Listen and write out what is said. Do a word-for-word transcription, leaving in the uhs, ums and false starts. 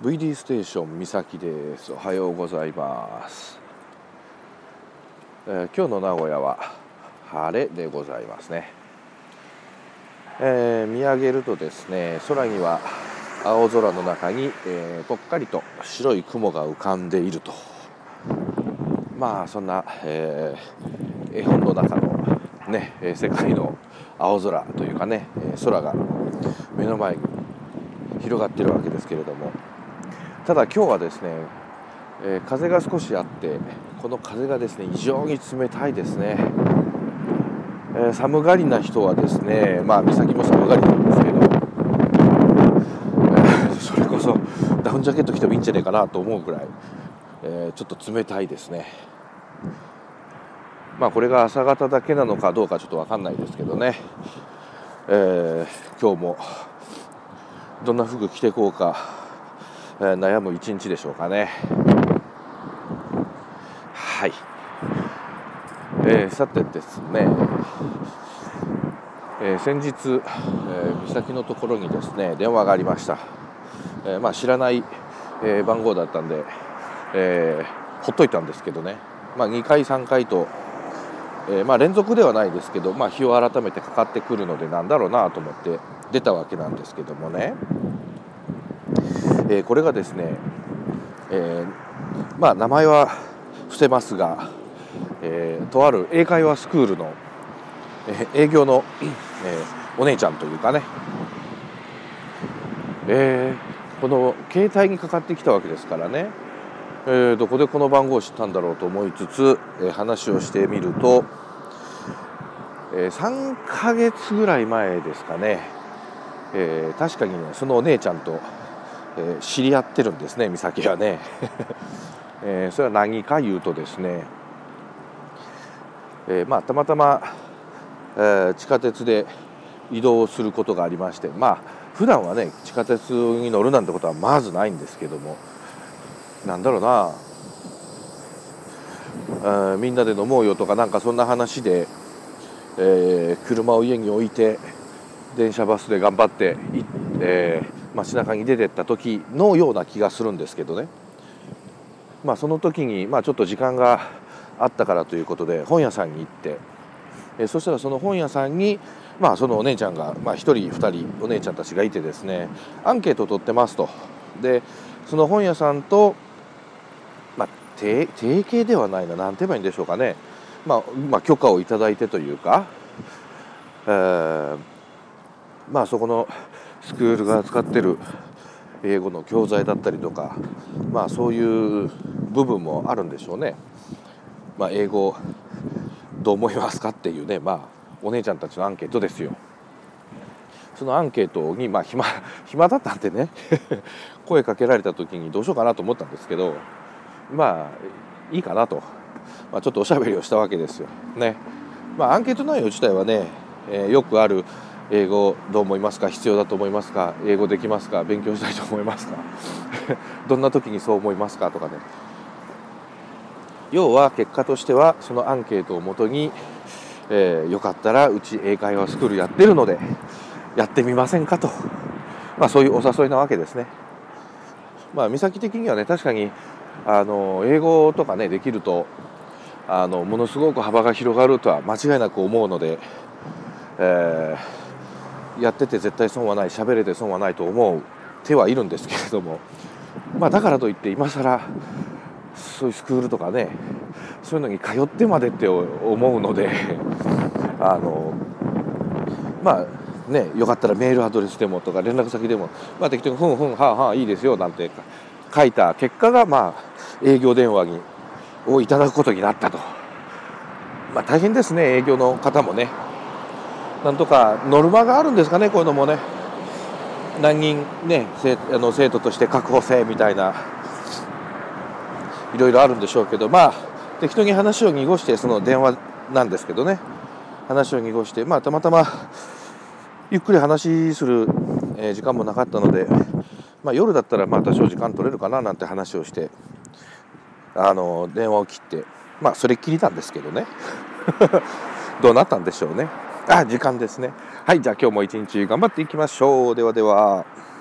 ブイディー ステーション三崎です。おはようございます、えー、今日の名古屋は晴れでございますね、えー、見上げるとですね、空には青空の中に、えー、ぽっかりと白い雲が浮かんでいると、まあそんな、えー、絵本の中のね、世界の青空というかね、空が目の前に広がっているわけですけれども、ただ今日はですね、えー、風が少しあって、この風がですね非常に冷たいですね、えー、寒がりな人はですね、まあ美咲も寒がりなんですけど、えー、それこそダウンジャケット着てもいいんじゃないかなと思うくらい、えー、ちょっと冷たいですね。まあこれが朝方だけなのかどうかちょっと分かんないですけどね、えー、今日もどんな服着ていこうかえー、悩む一日でしょうかね。はい、えー、さてですね、えー、先日、えー、美咲のところにですね電話がありました。えーまあ、知らない、えー、番号だったんで、えー、ほっといたんですけどね、まあ、にかいさんかいと、えーまあ、連続ではないですけど、まあ、日を改めてかかってくるのでなんだろうなと思って出たわけなんですけどもね、えー、これがですね、えー、まあ名前は伏せますが、えー、とある英会話スクールの、えー、営業の、えー、お姉ちゃんというかね、えー、この携帯にかかってきたわけですからね、えー、どこでこの番号を知ったんだろうと思いつつ、えー、話をしてみると、えー、さんかげつぐらい前ですかね、えー、確かにねそのお姉ちゃんと、えー、知り合ってるんですね、美咲はねえー、それは何か言うとですね、えーまあ、たまたま、えー、地下鉄で移動することがありまして、まあ普段はね地下鉄に乗るなんてことはまずないんですけども、なんだろうな、えー、みんなで飲もうよとかなんかそんな話で、えー、車を家に置いて電車バスで頑張ってい、えー、街中に出てった時のような気がするんですけどね、まあ、その時に、まあ、ちょっと時間があったからということで本屋さんに行って、えそしたらその本屋さんに、まあ、そのお姉ちゃんが、まあ、ひとりふたりお姉ちゃんたちがいてですね、アンケートを取ってますと。でその本屋さんと、まあ、提携ではないな、なんて言えばいいんでしょうかね、まあまあ、許可をいただいてというか、えーまあ、そこのスクールが使ってる英語の教材だったりとか、まあそういう部分もあるんでしょうね。まあ、英語どう思いますかっていうね、まあお姉ちゃんたちのアンケートですよ。そのアンケートにまあ暇暇だったんでね声かけられた時にどうしようかなと思ったんですけど、まあいいかなと、まあ、ちょっとおしゃべりをしたわけですよね。まあアンケート内容自体はね、えー、よくある英語どう思いますか、必要だと思いますか、英語できますか、勉強したいと思いますかどんな時にそう思いますかとかね、要は結果としてはそのアンケートをもとに、えー、よかったらうち英会話スクールやってるのでやってみませんかと、まあ、そういうお誘いなわけですね。まあ美咲的にはね、確かにあの英語とかねできるとあのものすごく幅が広がるとは間違いなく思うので、えー、やってて絶対損はない、喋れて損はないと思うてはいるんですけれども、まあだからといって今更そういうスクールとかねそういうのに通ってまでって思うのであのまあね、よかったらメールアドレスでもとか連絡先でも、まあ、適当にふんふんはあはあいいですよなんて書いた結果が、まあ営業電話にをいただくことになったと。まあ大変ですね、営業の方もね。なんとかノルマがあるんですかね、こういうのもね。何人ね生あの生徒として確保せみたいないろいろあるんでしょうけど、まあ適当に話を濁して、その電話なんですけどね、話を濁して、まあたまたまゆっくり話する、えー、時間もなかったので、まあ、夜だったらまあ多少時間取れるかななんて話をしてあの電話を切って、まあそれっきりなんですけどねどうなったんでしょうね。あ、時間ですね。はい、じゃあ今日も一日頑張っていきましょう。ではでは。